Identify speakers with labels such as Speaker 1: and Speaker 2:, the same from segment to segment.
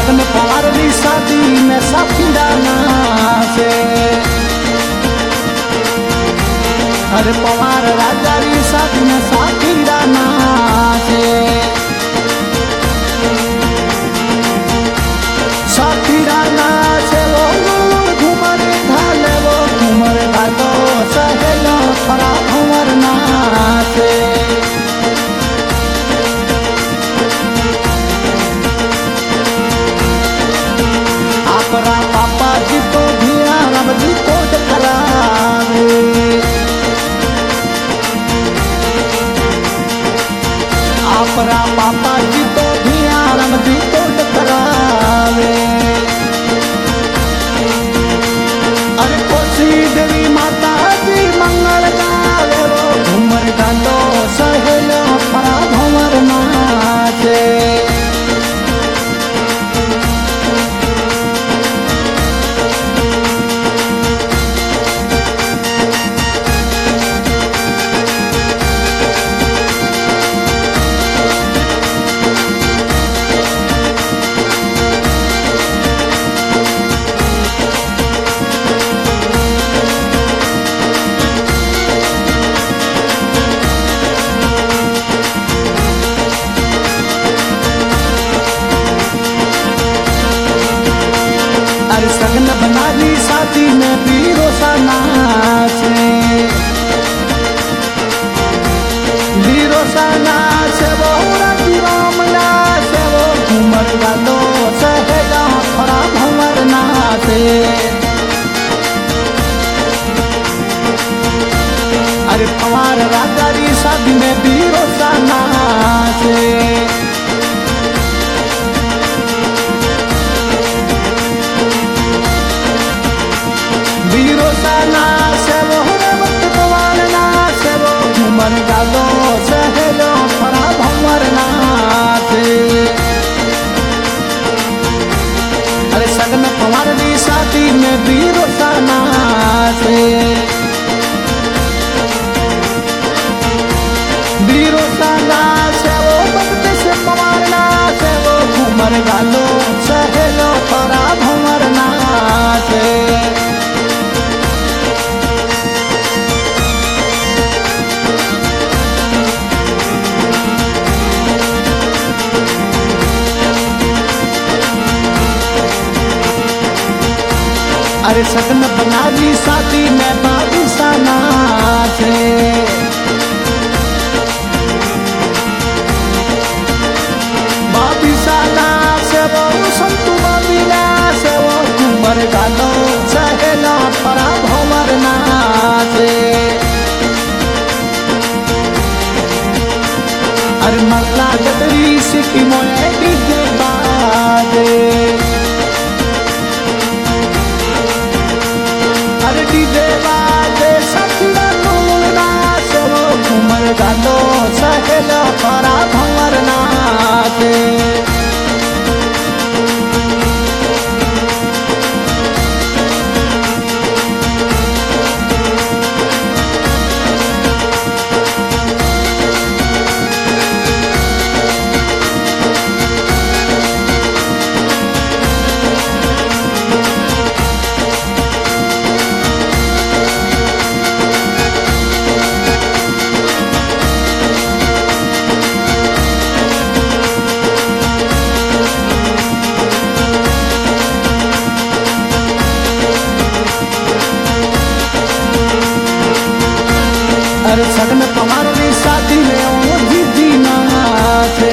Speaker 1: सगन पवार री शादी में साथी डाना से। अरे पवार राजा री शादी में साथी डाना से। साथी डाना से वो घूमर ढाले वो घूमर ढालो सहेलो थोड़ा घूमर ना से। आपरा पापा जी तो भी राम जी को करावे। आपरा पापा जी तो भी राम जी को करावे। अरे कोसी देवी माता जी मंगल गावे वो घूमर गालो सहेलो थोड़ा घूमर नाचे। अरे सगन बना ली शादी में वीरो साना से। वीरो साना से वो रामला से वो घूमर गालो सहेला थोड़ा घूमर ना से। अरे पवार राजा री शादी में वीरो साना से। वीरो साना से वो वक्त पवार ना से वो घूमर गालो सहेलो थोड़ा घूमर ना से। अरे सगन पवार री शादी में वीरो साना से। वीरो साना से वो वक्त से पवार ना से वो घूमर गालो सहेलो थोड़ा घूमर ना से। अरे सगन बना ली शादी में बाबूसाना से। बाबूसाना से वो संतु बाबीला से वो घूमर गालो सहेला थोड़ा घूमर ना से। अरे मरला गदरी सिकी मोए डीजे बाजे। अरे डीजे बाजे सचना नूना से वो घूमर गालो सहेलो थोड़ा घूमर नाचे। अरे सगन पवार री शादी में वो दीदी ना से।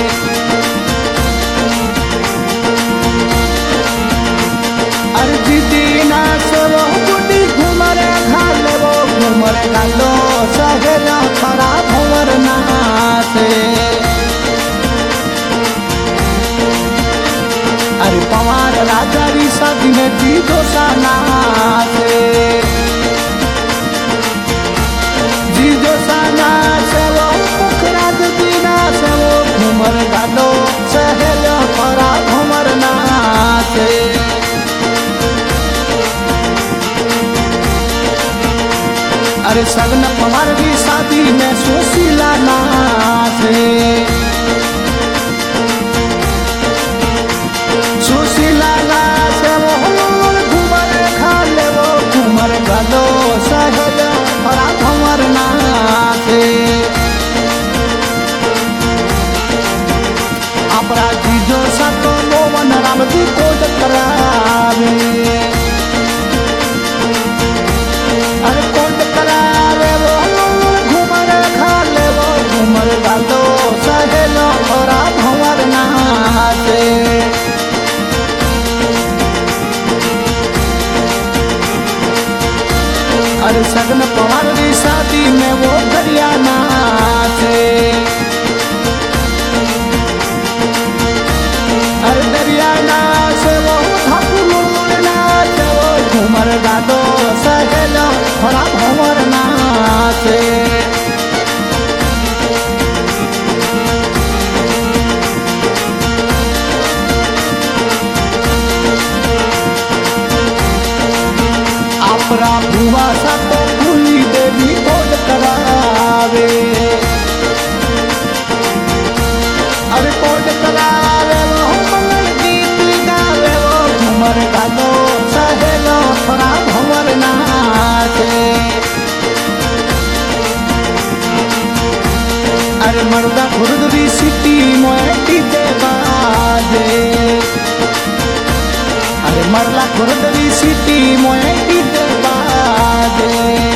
Speaker 1: अरे दीदी ना से वो बुढ़ी घूमर घाले वो घूमर घालो सहेला थोड़ा घूमर ना से। अरे पवार राजा री शादी में दीदो साना से। जीजो साना से वो पुखराज दीना से वो घूमर गालो सहेलो थोड़ा घूमर ना से। अरे सगन पवार री शादी में सुशीला ना से। अरे सगन पवार की शादी में वो दरिया नाचे, अरे दरिया नाचे वो धपुर नाचे, वो घूमर गादो सहेलो थोड़ा भंवर नाचे। आपरा बुआ सा तो भूली देवी बोल करावे, अरे बोल करावे वो मंगल गीत गावे, वो घूमर गालो सहेलो थोड़ा भंवर नाचे। अरे मर्दा खुर्दरी सिटी मोए डीजे बाजे, अरे मरला खुर्दरी सिटी मोए डीजे बाजे,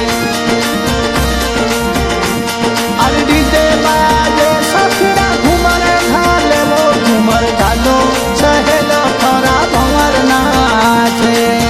Speaker 1: अरे डीजे बाजे सखरा घूमर घाले, वो घूमर घालो सहेलो थोड़ा भंवर नाचे।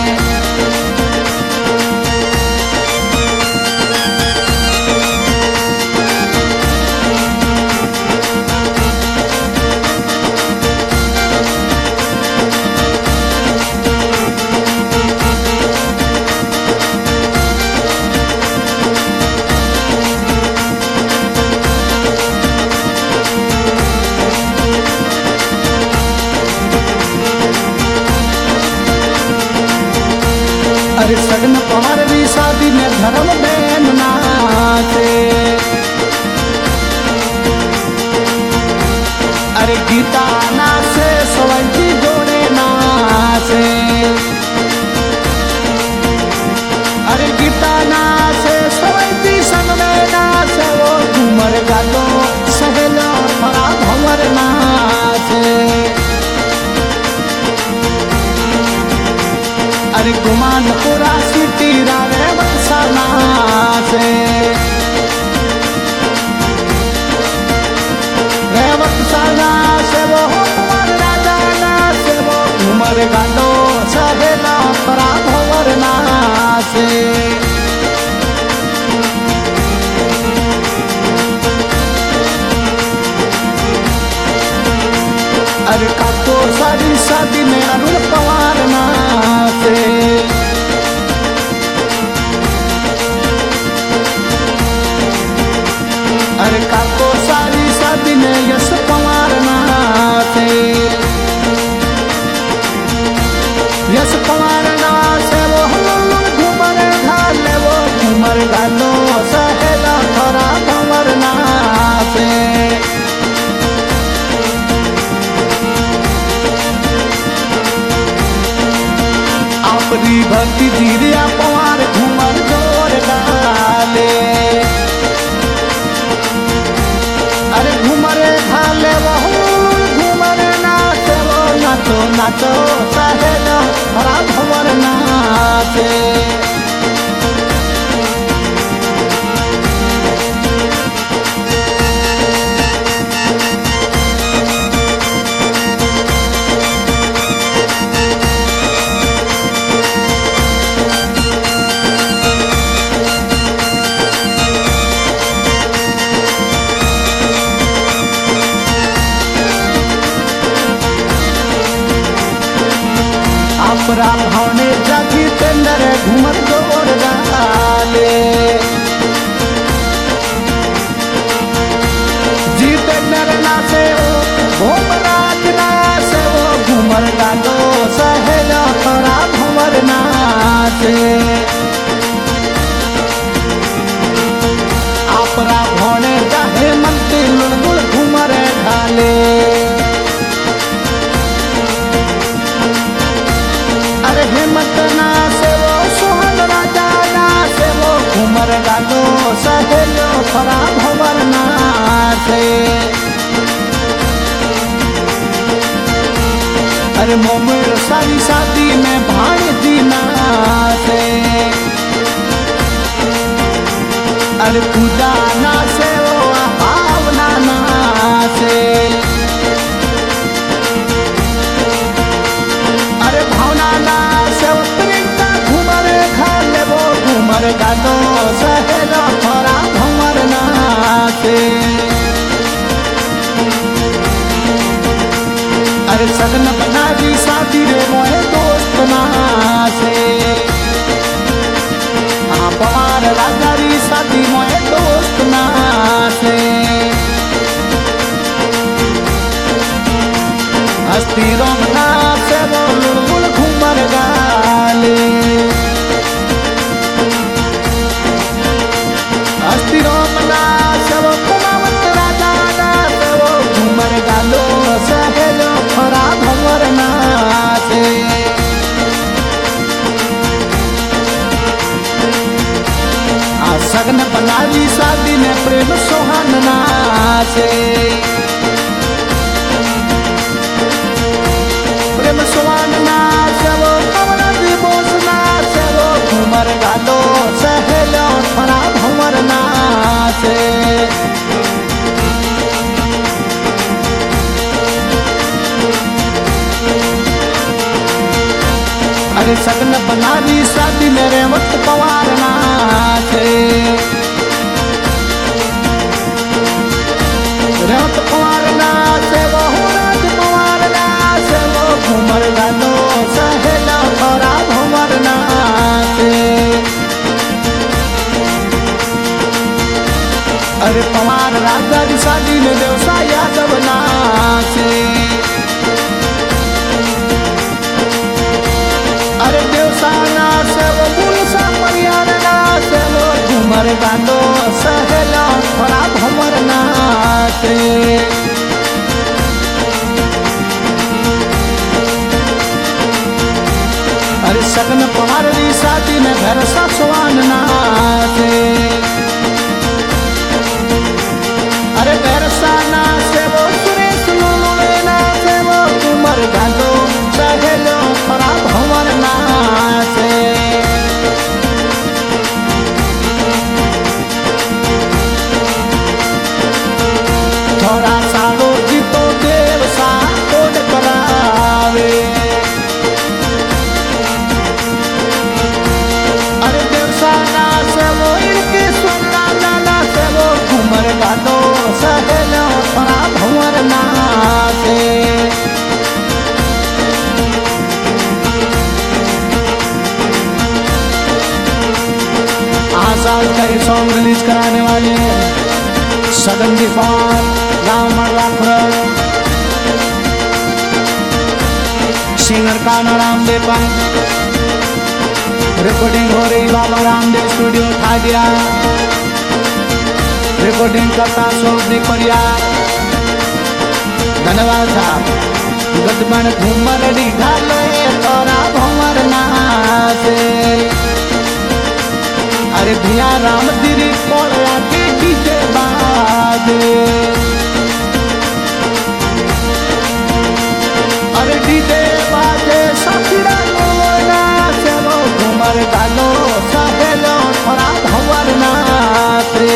Speaker 1: अरे सगन पवार की शादी में धर्म बहन नाचे, अरे गीता नाचे सवंती जोड़े नाचे, अरे गीता नाचे सवंती संग में नाचे, वो घूमर गालो सहेलो थोड़ा भंवर नाचे। अरे गुमानपुरा सिटी रावे बक्सा नाचे, रे बक्सा नाचे, वो कुंवर राजा नाचे, वो घूमर गालो सहेला थोड़ा भंवर नाचे। अरे काको सारी शादी में अरुण पवार नाचे, अरे काको सारी शादी में यश पवार नाचे, यश पवार नाचे, वो घूमर घाले, वो घूमर घालो सहेला थोड़ा भंवर नाचे। आपरी भक्ति जीरिया पवार घूमर जोर डाले, अरे घूमर घाले वो घूमर नाचे, वो नाचो नाचो सहेलो थोड़ा भंवर नाचे। आपरा भावने जागी तेंदर घूमर जोर डाले, जी तेंदर नाचे वो घूमराज नाचे, वो घूमर गालो सहेलो थोड़ा भंवर नाचे। आपरा भावने जाहे मंती लुड़बुड़ घूमर ढाले, अरे हिम्मत नाचे, वो सोहन राजा नाचे, वो घूमर गालो सहेलो थोड़ा भंवर नाचे। अरे मोमेर सारी शादी में भाणजी नाचे, अरे पूजा नाचे, वो भावना नाचे, अरे भावना नाचे, घूमर गालो अरे सगन बना दी शादी रे मोहे दोस्त ना से हाँ पवार राजा री शादी मोहे दोस्त ना से हस्ती रोमना से वो लुलबुल घूमर गाले हस्ती रोमना से वो कुमावत राजा ना से वो घूमर गालो सहेलो खरा भंवर ना से आ सगन बनाली शादी में प्रेम सोहान ना से प्रेम सोहान ना से वो कमल दिवस ना से वो घूमर गालो सहेलो खरा भंवर ना से अरे सगन बनाली शादी मेरे वक्त पवार ना से रेवत पवार ना से वो राज पवार ना से वो घूमर गालो सहेला खरा भंवर ना से अरे पवार राजा की शादी में व्यवसाय यादव ना से अरे देवसाना से वो बुलसा परियार ना से वो घूमर गालो सहेला खरा भंवर ना से अरे सगन पवार री शादी में घर सा सोहान ना से अरे घर सा ना से वो सुरेश लोले ना से वो घूमर गालो सहेलो खरा भंवर ना से थोड़ा सालो जीतो देव सा कोड करावे अरे देव सा ना से वो इनके सोना ना से वो घूमर गालो सहेलो खरा भंवर ना से साल का ये सॉन्ग रिलीज कराने वाले सदन दीपान गाँव मर्दापुर सिंगर कान्हा रामदेव रिकॉर्डिंग हो रही बाबा रामदेव स्टूडियो ठाडिया रिकॉर्डिंग करता सोनी परियार धन्यवाद साहब गदबन घूमर घाले तोरा भंवर ना से अरे भैया राम दिरी कोड़ा के डीजे बाजे अरे डीजे बाजे सखीरा लोना से वो घूमर गालो सहेलो खरा भंवर ना से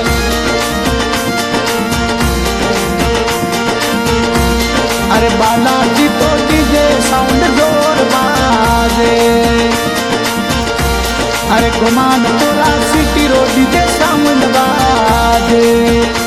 Speaker 1: अरे बालाजी तो डीजे साउंड जोर बाजे अरे गुमान पूरा सिटी रोड के साउंड बाजे